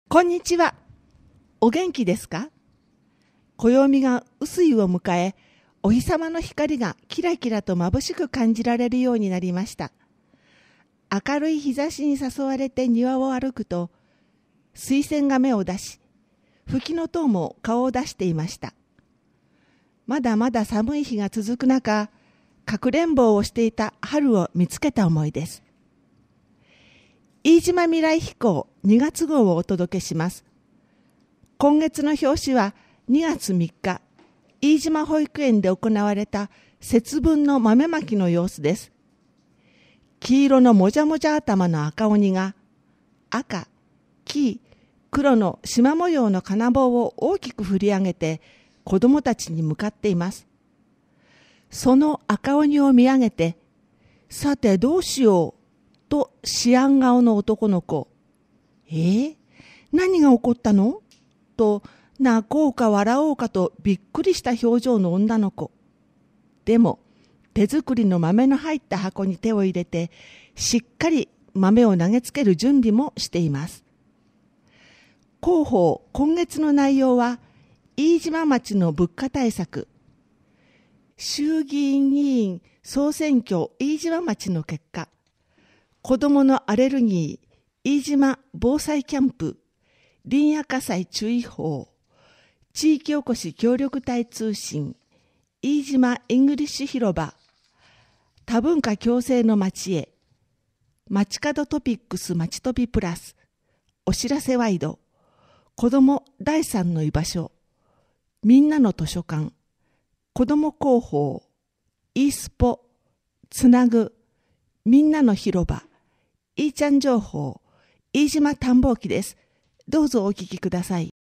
こんにちは。お元気ですか？暦が薄いを迎え、お日様の光がキラキラと眩しく感じられるようになりました。明るい日差しに誘われて庭を歩くと、水仙が芽を出し、フキノトウも顔を出していました。まだまだ寒い日が続く中、かくれんぼをしていた春を見つけた思いです。飯島未来飛行2月号をお届けします。今月の表紙は2月3日、飯島保育園で行われた節分の豆まきの様子です。黄色のもじゃもじゃ頭の赤鬼が赤、黄、黒の縞模様の金棒を大きく振り上げて子供たちに向かっています。その赤鬼を見上げて、さてどうしようと思案顔の男の子。何が起こったのと泣こうか笑おうかとびっくりした表情の女の子。でも手作りの豆の入った箱に手を入れてしっかり豆を投げつける準備もしています。広報今月の内容は飯島町の物価対策、衆議院議員総選挙飯島町の結果、子どものアレルギー飯島防災キャンプ、林野火災注意報、地域おこし協力隊通信、飯島イングリッシュ広場、多文化共生の街へ、街角トピックス街飛びプラス、お知らせワイド、子ども第三の居場所、みんなの図書館、子ども広報、eスポ、つなぐ、みんなの広場、いーちゃん情報、飯島探訪記です。どうぞお聞きください。